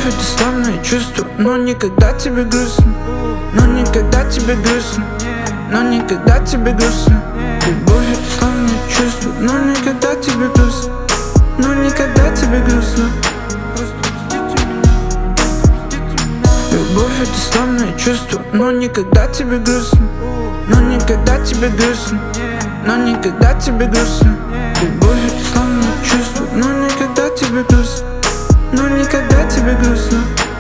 Любовь — это славное чувство, но никогда тебе грустно. Но никогда тебе грустно. Но никогда тебе грустно. Любовь — это славное чувство, но никогда тебе грустно. Но никогда тебе грустно. Любовь — это славное чувство, но никогда тебе грустно. Но никогда тебе грустно. Но никогда тебе грустно. Любовь — это славное чувство, но никогда тебе грустно. Но никогда тебе грустно.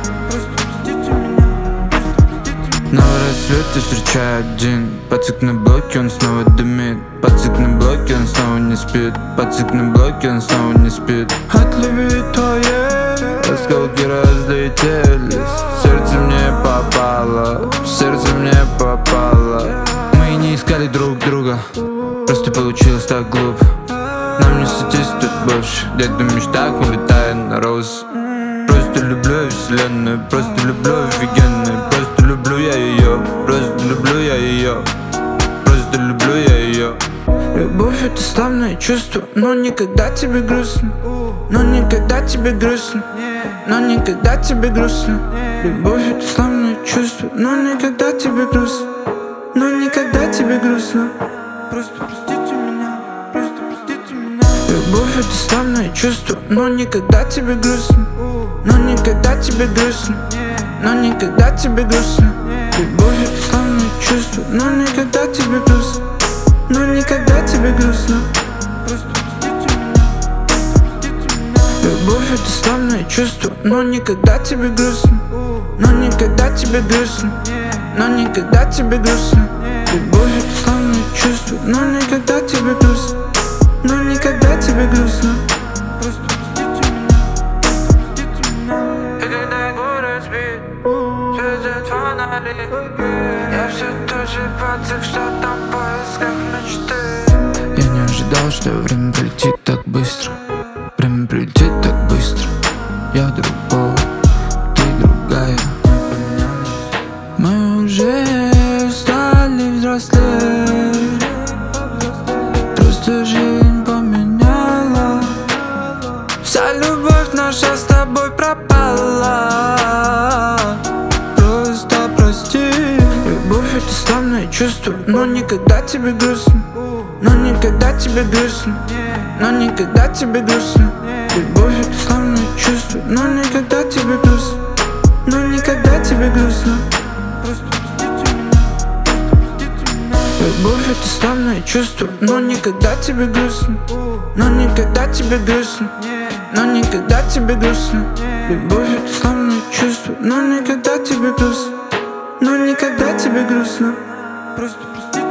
На рассвете встречаю один пацик на блоке, он снова дымит. Пацик на блоке, он снова не спит. Пацик на блоке, он снова не спит. От любви твоей осколки разлетелись. В сердце мне попало, в сердце мне попало. Мы не искали друг друга, просто получилось так глупо. Нам не сочувствует больше, где-то в мечтах улетает на роз. Просто люблю я вселенную, просто люблю офигенную. Просто люблю я ее, просто люблю я ее. Просто люблю я ее. Любовь — это славное чувство, но никогда тебе грустно. Но никогда тебе грустно. Но никогда тебе грустно. Любовь — это славное чувство, но никогда тебе грустно. Но никогда тебе грустно. Просто простите меня, просто простите меня. Любовь — это славное чувство, но никогда тебе грустно. Но никогда тебе грустно. Но никогда тебе грустно. Любовь — это славное чувство, но никогда тебе грустно. Но никогда тебе грустно. Просто простите меня, просто простите меня. Любовь — это славное чувство, но никогда тебе грустно. Но никогда тебе грустно. Но никогда тебе грустно. Любовь — это славное чувство, но никогда тебе грустно. Но никогда тебе грустно. Просто простите меня, просто простите меня. И когда город спит, светят фонари, я все тот же пацак, что там в поисках мечты. Я не ожидал, что время пролетит так быстро. Время пролетит так быстро. Я другой, ты другая. Мы уже стали взрослее. Просто жизнь поменяла. Вся любовь наша с тобой пропала. Просто прости. Любовь — это славное чувство, но никогда тебе грустно. Но никогда тебе грустно. Но никогда тебе грустно. Любовь — это славное чувство, но никогда тебе грустно. Но никогда тебе грустно. Просто простите меня, просто простите меня. Любовь — это славное чувство, но никогда тебе грустно. Но никогда тебе грустно. Но никогда тебе грустно. Любовь — это славное чувство, но никогда тебе грустно. Но никогда тебе грустно. Просто простите.